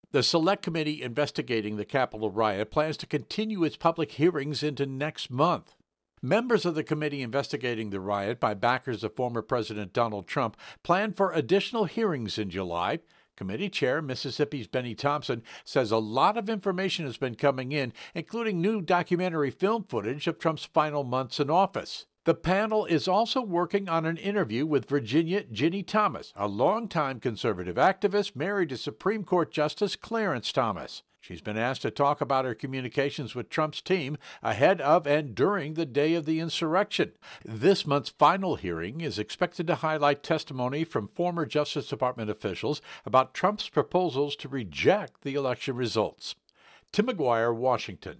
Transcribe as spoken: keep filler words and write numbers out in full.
The Select Committee investigating the Capitol riot plans to continue its public hearings into next month. Members of the committee investigating the riot by backers of former President Donald Trump plan for additional hearings in July. Committee Chair Mississippi's Benny Thompson says a lot of information has been coming in, including new documentary film footage of Trump's final months in office. The panel is also working on an interview with Virginia Ginny Thomas, a longtime conservative activist married to Supreme Court Justice Clarence Thomas. She's been asked to talk about her communications with Trump's team ahead of and during the day of the insurrection. This month's final hearing is expected to highlight testimony from former Justice Department officials about Trump's proposals to reject the election results. Tim McGuire, Washington.